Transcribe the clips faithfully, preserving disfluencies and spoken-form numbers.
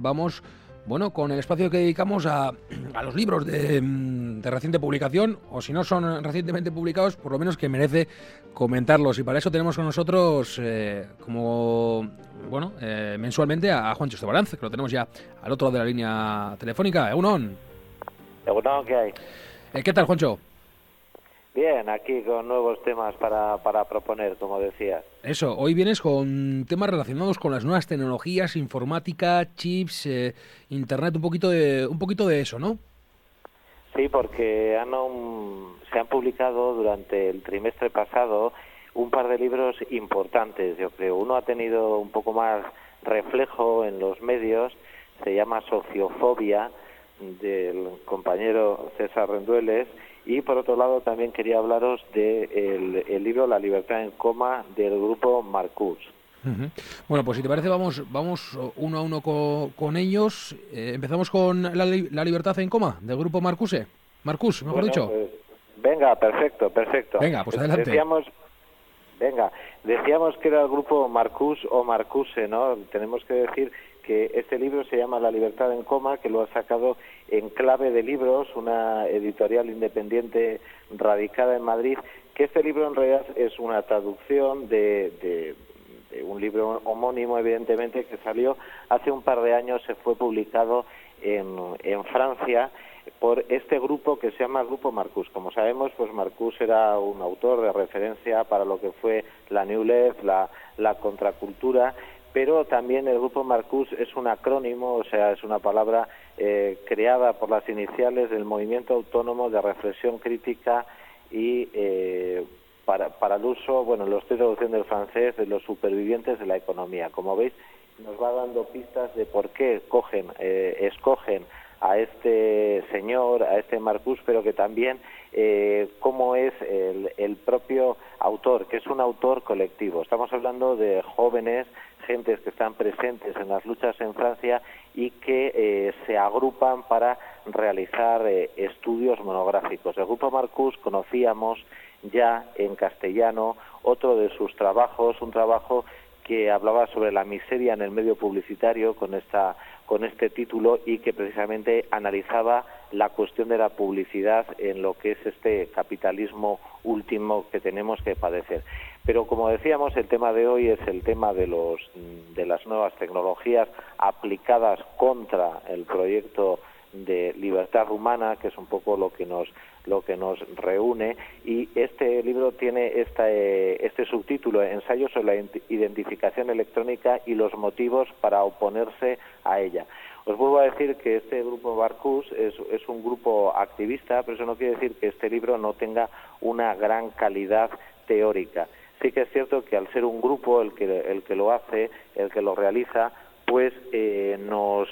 vamos, bueno, con el espacio que dedicamos a, a los libros de, de reciente publicación, o si no son recientemente publicados, por lo menos que merece comentarlos. Y para eso tenemos con nosotros, eh, como, bueno, eh, mensualmente a, a Juancho Estebaranz, que lo tenemos ya al otro lado de la línea telefónica. Egunon. Egunon, ¿qué hay? Eh, ¿Qué tal, Juancho? Bien, aquí con nuevos temas para, para proponer, como decías. Eso, hoy vienes con temas relacionados con las nuevas tecnologías, informática, chips, eh, internet, un poquito de un poquito de eso, ¿no? Sí, porque han, um, se han publicado durante el trimestre pasado un par de libros importantes, yo creo. Uno ha tenido un poco más reflejo en los medios, se llama Sociofobia, del compañero César Rendueles. Y por otro lado también quería hablaros del de el libro La libertad en coma del grupo Marcuse. Uh-huh. Bueno, pues si te parece vamos vamos uno a uno co, con ellos. Eh, empezamos con la, la libertad en coma del grupo Marcuse. Marcuse, mejor bueno, dicho. Pues, venga, perfecto, perfecto. Venga, pues adelante. Decíamos, venga, decíamos que era el grupo Marcuse o Marcuse, ¿no? Tenemos que decir que este libro se llama La libertad en coma, que lo ha sacado en Clave de Libros, una editorial independiente radicada en Madrid, que este libro en realidad es una traducción de, de, de un libro homónimo, evidentemente, que salió hace un par de años, se fue publicado en, en Francia por este grupo que se llama Grupo Marcuse. Como sabemos, pues Marcuse era un autor de referencia para lo que fue la New Left, la, la contracultura, pero también el grupo Marcuse es un acrónimo, o sea, es una palabra eh, creada por las iniciales del Movimiento Autónomo de Reflexión Crítica y eh, para, para el uso, bueno, lo estoy traduciendo del francés, de los supervivientes de la economía. Como veis, nos va dando pistas de por qué cogen, eh, escogen a este señor, a este Marcuse, pero que también eh, cómo es el, el propio autor, que es un autor colectivo. Estamos hablando de jóvenes, gentes que están presentes en las luchas en Francia y que eh, se agrupan para realizar eh, estudios monográficos. El grupo Marcuse conocíamos ya en castellano otro de sus trabajos, un trabajo que hablaba sobre la miseria en el medio publicitario con esta con este título y que precisamente analizaba la cuestión de la publicidad en lo que es este capitalismo último que tenemos que padecer. Pero como decíamos, el tema de hoy es el tema de los de las nuevas tecnologías aplicadas contra el proyecto de libertad humana, que es un poco lo que nos lo que nos reúne, y este libro tiene esta, eh, este subtítulo, Ensayo sobre la identificación electrónica y los motivos para oponerse a ella. Os vuelvo a decir que este grupo Marcuse es, es un grupo activista, pero eso no quiere decir que este libro no tenga una gran calidad teórica. Sí que es cierto que al ser un grupo el que, el que lo hace, el que lo realiza, pues eh, nos,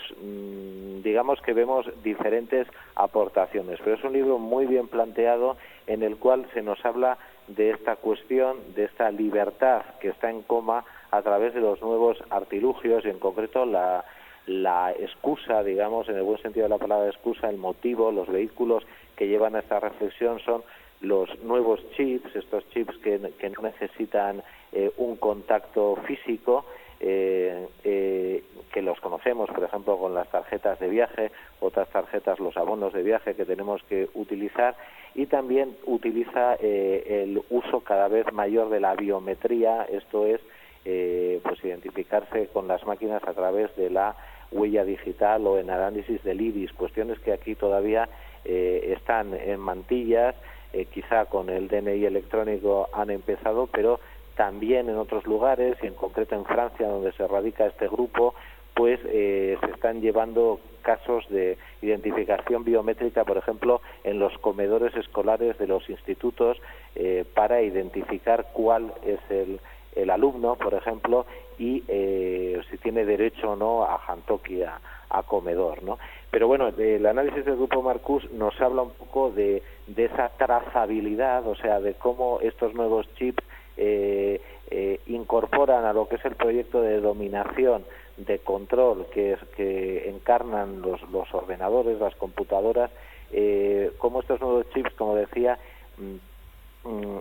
digamos que vemos diferentes aportaciones. Pero es un libro muy bien planteado en el cual se nos habla de esta cuestión, de esta libertad que está en coma a través de los nuevos artilugios y en concreto la, la excusa, digamos, en el buen sentido de la palabra excusa, el motivo, los vehículos que llevan a esta reflexión son los nuevos chips, estos chips que, que no necesitan eh, un contacto físico, Eh, eh, que los conocemos, por ejemplo, con las tarjetas de viaje, otras tarjetas, los abonos de viaje que tenemos que utilizar, y también utiliza eh, el uso cada vez mayor de la biometría, esto es, eh, pues identificarse con las máquinas a través de la huella digital o en análisis del iris, cuestiones que aquí todavía eh, están en mantillas, eh, quizá con el D N I electrónico han empezado, pero también en otros lugares, y en concreto en Francia, donde se radica este grupo, pues eh, se están llevando casos de identificación biométrica, por ejemplo, en los comedores escolares de los institutos, eh, para identificar cuál es el, el alumno, por ejemplo, y eh, si tiene derecho o no a jantoki, a, a comedor, ¿no? Pero bueno, el análisis del grupo Marcuse nos habla un poco de, de esa trazabilidad, o sea, de cómo estos nuevos chips Eh, eh, incorporan a lo que es el proyecto de dominación, de control que es que encarnan los, los ordenadores, las computadoras, eh, como estos nuevos chips, como decía, mm, mm,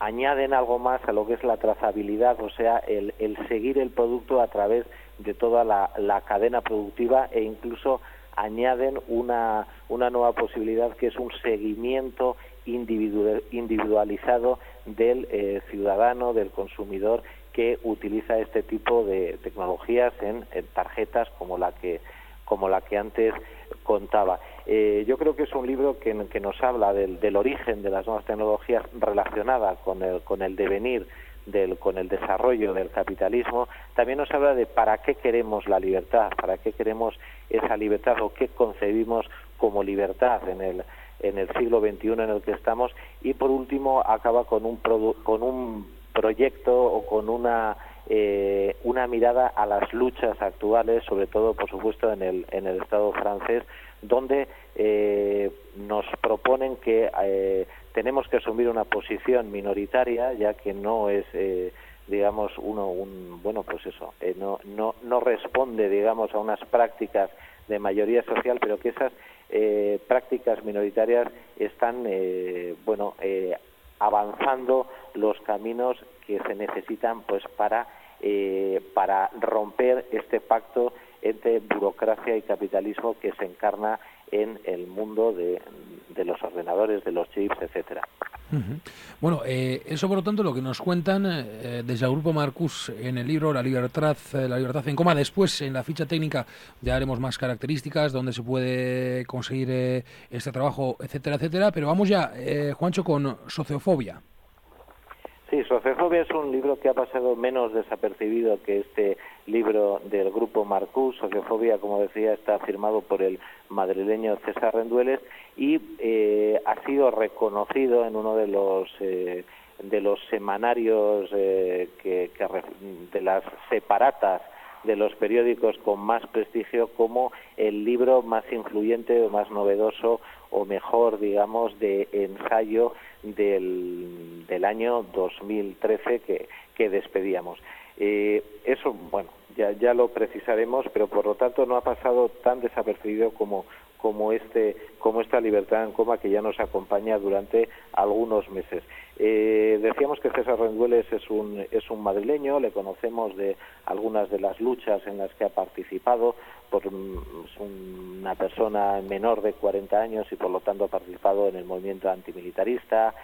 añaden algo más a lo que es la trazabilidad, o sea, el, el seguir el producto a través de toda la, la cadena productiva, e incluso añaden una, una nueva posibilidad, que es un seguimiento individual, individualizado del eh, ciudadano, del consumidor, que utiliza este tipo de tecnologías en, en tarjetas como la que como la que antes contaba. Eh, yo creo que es un libro que, que nos habla del, del origen de las nuevas tecnologías relacionada con el, con el devenir, del, con el desarrollo del capitalismo. También nos habla de para qué queremos la libertad, para qué queremos esa libertad, o qué concebimos como libertad en el, en el siglo veintiuno en el que estamos. Y por último acaba con un, produ con un proyecto o con una Eh, una mirada a las luchas actuales, sobre todo, por supuesto, en el, en el Estado francés, donde eh, nos proponen que eh, tenemos que asumir una posición minoritaria, ya que no es, eh, digamos, uno, un, bueno, pues eso, eh, no, no, no responde, digamos, a unas prácticas de mayoría social, pero que esas eh, prácticas minoritarias están, eh, bueno, eh, avanzando los caminos que se necesitan, pues para eh, para romper este pacto entre burocracia y capitalismo que se encarna en el mundo de, de los ordenadores, de los chips, etcétera. Uh-huh. Bueno, eh, eso por lo tanto lo que nos cuentan eh, desde el Grupo Marcus en el libro La libertad, eh, la libertad en coma. Después en la ficha técnica ya haremos más características, dónde se puede conseguir eh, este trabajo, etcétera, etcétera. Pero vamos ya, eh, Juancho, con Sociofobia. Sí, Sociofobia es un libro que ha pasado menos desapercibido que este libro del Grupo Marcus. Sociofobia, como decía, está firmado por el madrileño César Rendueles y eh, ha sido reconocido en uno de los eh, de los semanarios eh, que, que de las separatas de los periódicos con más prestigio como el libro más influyente o más novedoso o mejor, digamos, de ensayo del, del año dos mil trece que, que despedíamos. Eh, eso, bueno, ya, ya lo precisaremos, pero por lo tanto no ha pasado tan desapercibido como como este como esta libertad en coma que ya nos acompaña durante algunos meses. Eh, decíamos que César Rendueles es un es un madrileño, le conocemos de algunas de las luchas en las que ha participado, por es una persona menor de cuarenta años y por lo tanto ha participado en el movimiento antimilitarista,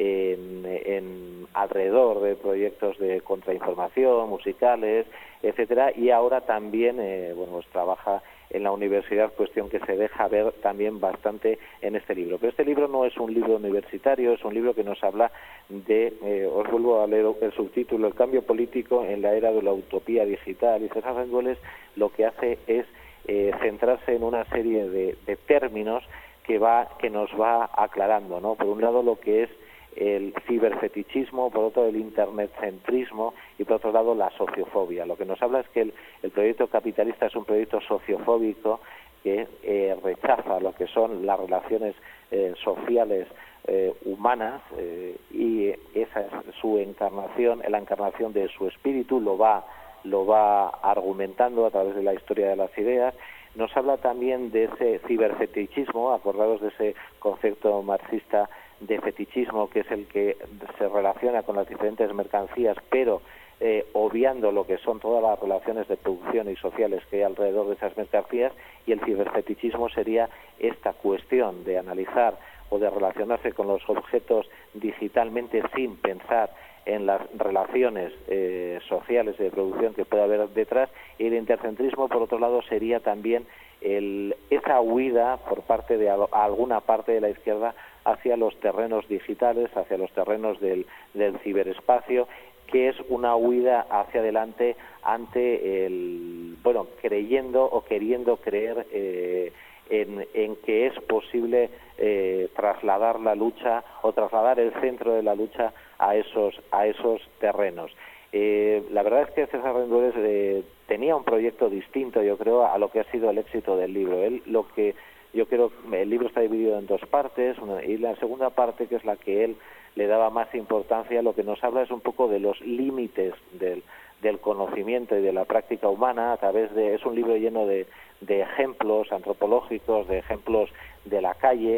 en, en alrededor de proyectos de contrainformación, musicales, etcétera, y ahora también eh, bueno, pues trabaja en la universidad, cuestión que se deja ver también bastante en este libro. Pero este libro no es un libro universitario, es un libro que nos habla de, eh, os vuelvo a leer el subtítulo, el cambio político en la era de la utopía digital, y César Rendueles lo que hace es eh, centrarse en una serie de, de términos que va que nos va aclarando, ¿no? Por un lado lo que es el ciberfetichismo, por otro el internetcentrismo y por otro lado la sociofobia. Lo que nos habla es que el, el proyecto capitalista es un proyecto sociofóbico que eh, rechaza lo que son las relaciones eh, sociales eh, humanas eh, y esa es su encarnación, la encarnación de su espíritu, lo va, lo va argumentando a través de la historia de las ideas. Nos habla también de ese ciberfetichismo, acordados de ese concepto marxista de fetichismo, que es el que se relaciona con las diferentes mercancías, pero eh, obviando lo que son todas las relaciones de producción y sociales que hay alrededor de esas mercancías, y el ciberfetichismo sería esta cuestión de analizar o de relacionarse con los objetos digitalmente sin pensar en las relaciones eh, sociales de producción que puede haber detrás. Y el intercentrismo, por otro lado, sería también el, esa huida por parte de a, a alguna parte de la izquierda hacia los terrenos digitales, hacia los terrenos del, del ciberespacio, que es una huida hacia adelante ante el, bueno, creyendo o queriendo creer eh, en, en que es posible eh, trasladar la lucha o trasladar el centro de la lucha a esos a esos terrenos. Eh, la verdad es que César Rendueles eh, tenía un proyecto distinto, yo creo, a lo que ha sido el éxito del libro. Él lo que yo creo, el libro está dividido en dos partes, una, y la segunda parte, que es la que él le daba más importancia, lo que nos habla es un poco de los límites del, del conocimiento y de la práctica humana a través de, es un libro lleno de, de ejemplos antropológicos, de ejemplos de la calle,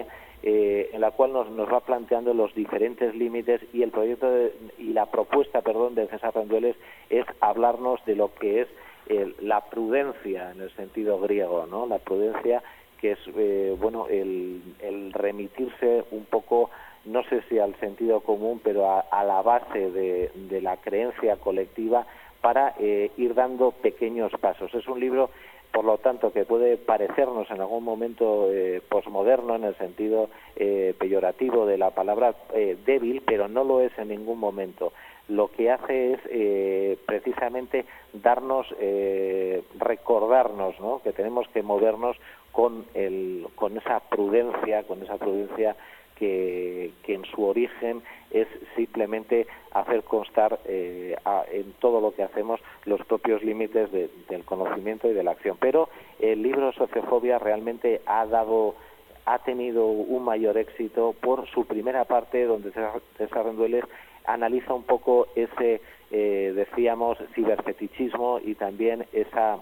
eh, en la cual nos, nos va planteando los diferentes límites, y el proyecto de, y la propuesta, perdón, de César Rendueles es hablarnos de lo que es el, la prudencia en el sentido griego, ¿no? La prudencia que es, eh, bueno, el, el remitirse un poco, no sé si al sentido común, pero a, a la base de, de la creencia colectiva para eh, ir dando pequeños pasos. Es un libro, por lo tanto, que puede parecernos en algún momento eh, posmoderno en el sentido eh, peyorativo de la palabra eh, débil, pero no lo es en ningún momento. Lo que hace es eh, precisamente darnos, eh, recordarnos, ¿no?, que tenemos que movernos con, el, con esa prudencia, con esa prudencia que, que en su origen es simplemente hacer constar eh, a, en todo lo que hacemos los propios límites de, del conocimiento y de la acción. Pero el libro Sociofobia realmente ha dado, ha tenido un mayor éxito por su primera parte, donde César Rendueles analiza un poco ese, eh, decíamos, ciberfetichismo y también esa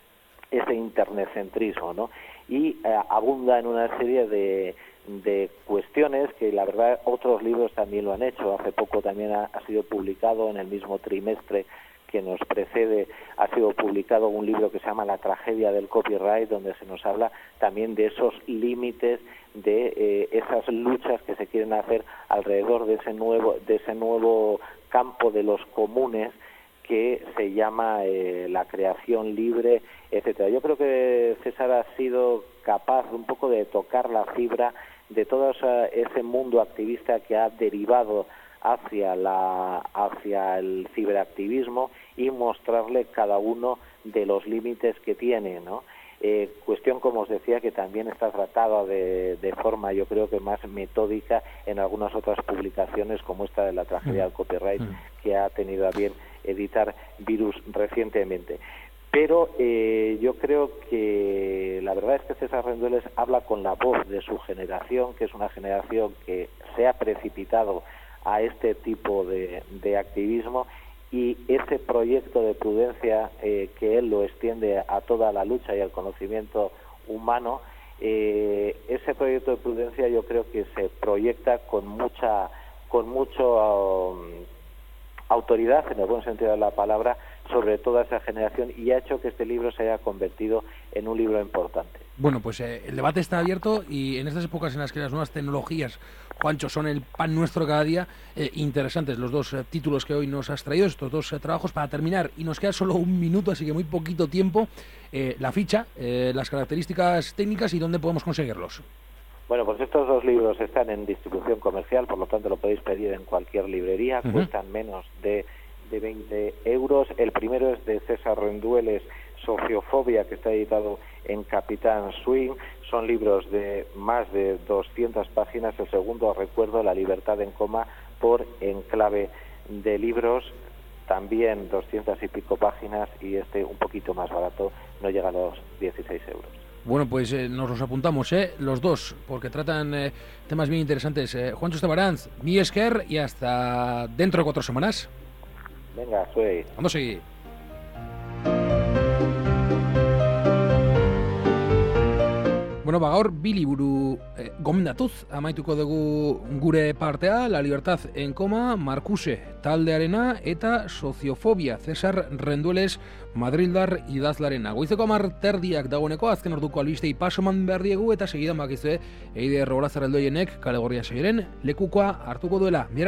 ese internetcentrismo, ¿no? Y eh, abunda en una serie de, de cuestiones que, la verdad, otros libros también lo han hecho. Hace poco también ha, ha sido publicado, en el mismo trimestre que nos precede, ha sido publicado un libro que se llama La tragedia del copyright, donde se nos habla también de esos límites, de eh, esas luchas que se quieren hacer alrededor de ese nuevo, de ese nuevo campo de los comunes, que se llama eh, la creación libre, etcétera. Yo creo que César ha sido capaz un poco de tocar la fibra de todo ese mundo activista que ha derivado hacia la hacia el ciberactivismo y mostrarle cada uno de los límites que tiene, ¿no? Eh, cuestión, como os decía, que también está tratada de, de forma, yo creo que más metódica en algunas otras publicaciones, como esta de la tragedia del copyright, que ha tenido a bien editar Virus recientemente. Pero eh, yo creo que la verdad es que César Rendueles habla con la voz de su generación, que es una generación que se ha precipitado a este tipo de, de activismo, y ese proyecto de prudencia eh, que él lo extiende a toda la lucha y al conocimiento humano, eh, ese proyecto de prudencia yo creo que se proyecta con mucha, con mucho um, autoridad, en el buen sentido de la palabra, sobre toda esa generación, y ha hecho que este libro se haya convertido en un libro importante. Bueno, pues eh, el debate está abierto, y en estas épocas en las que las nuevas tecnologías, Juancho, son el pan nuestro cada día, eh, interesantes los dos eh, títulos que hoy nos has traído, estos dos eh, trabajos. Para terminar, y nos queda solo un minuto, así que muy poquito tiempo, eh, la ficha, eh, las características técnicas y dónde podemos conseguirlos. Bueno, pues estos dos libros están en distribución comercial, por lo tanto lo podéis pedir en cualquier librería, uh-huh. Cuestan menos de, de veinte euros. El primero es de César Rendueles, Sociofobia, que está editado en Capitán Swing. Son libros de más de doscientas páginas. El segundo, recuerdo, La libertad en coma, por Enclave de Libros, también doscientas y pico páginas, y este un poquito más barato, no llega a los dieciséis euros. Bueno, pues eh, nos los apuntamos, ¿eh? Los dos, porque tratan eh, temas bien interesantes. Eh, Juancho Estebaranz, mi esker, y hasta dentro de cuatro semanas. Venga, soy. Vamos a seguir. Bueno, ba, gaur bi liburu eh, gomendatuz amaituko dugu gure partea, La libertad en coma, Marcuse taldearena, eta Sociofobia, César Rendueles Madrildar idazlarena. Goizeko hamar terdiak dagoeneko azken orduko albistei paso eman behar diegu, eta segidan bakizue Eider Robolazar Aldoienek Kale Gorria seiren lekukoa hartuko duela.